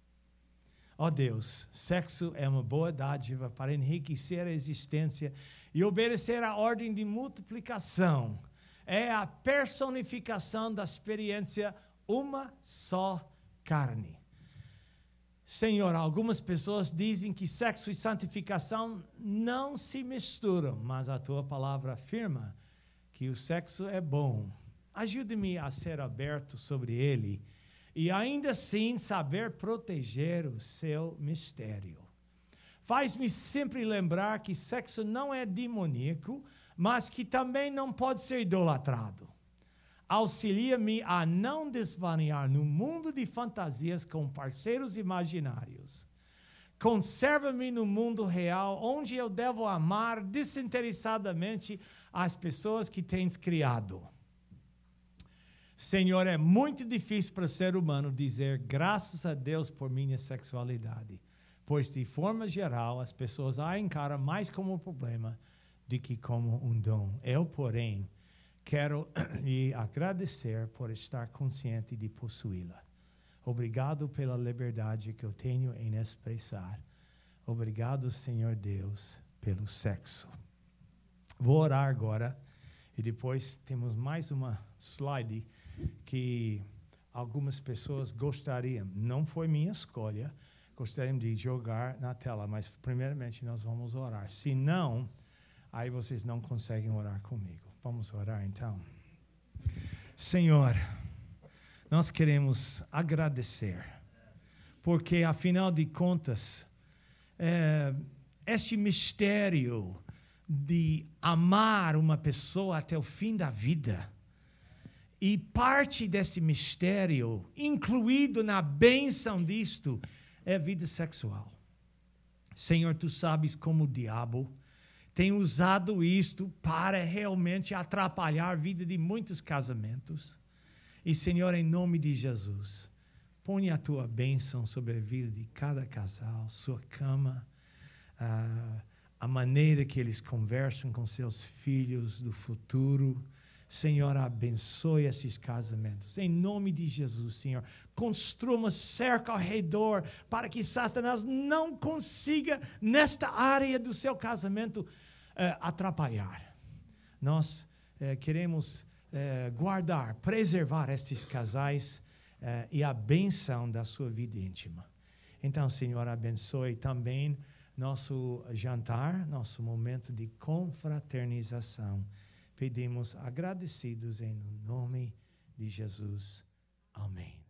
Ó Deus, sexo é uma boa dádiva para enriquecer a existência e obedecer à ordem de multiplicação. É a personificação da experiência uma só carne. Senhor, algumas pessoas dizem que sexo e santificação não se misturam, mas a tua palavra afirma que o sexo é bom. Ajude-me a ser aberto sobre ele e ainda assim saber proteger o seu mistério. Faz-me sempre lembrar que sexo não é demoníaco, mas que também não pode ser idolatrado. Auxilia-me a não desvanear no mundo de fantasias com parceiros imaginários. Conserva-me no mundo real, onde eu devo amar desinteressadamente as pessoas que tens criado. Senhor, é muito difícil para o ser humano dizer graças a Deus por minha sexualidade, pois de forma geral as pessoas a encaram mais como um problema do que como um dom. Eu, porém, quero lhe agradecer por estar consciente de possuí-la. Obrigado pela liberdade que eu tenho em expressar. Obrigado, Senhor Deus, pelo sexo. Vou orar agora e depois temos mais uma slide que algumas pessoas gostariam. Não foi minha escolha, gostariam de jogar na tela, mas primeiramente nós vamos orar. Se não, aí vocês não conseguem orar comigo. Vamos orar então. Senhor, nós queremos agradecer, porque afinal de contas, este mistério de amar uma pessoa até o fim da vida, e parte desse mistério, incluído na bênção disto, é a vida sexual. Senhor, tu sabes como o diabo tem usado isto para realmente atrapalhar a vida de muitos casamentos. E, Senhor, em nome de Jesus, põe a tua bênção sobre a vida de cada casal, sua cama, a maneira que eles conversam com seus filhos do futuro. Senhor, abençoe esses casamentos. Em nome de Jesus, Senhor, construa uma cerca ao redor para que Satanás não consiga, nesta área do seu casamento, atrapalhar. Nós queremos guardar, preservar estes casais e a bênção da sua vida íntima. Então, Senhor, abençoe também nosso jantar, nosso momento de confraternização. Pedimos agradecidos em nome de Jesus. Amém.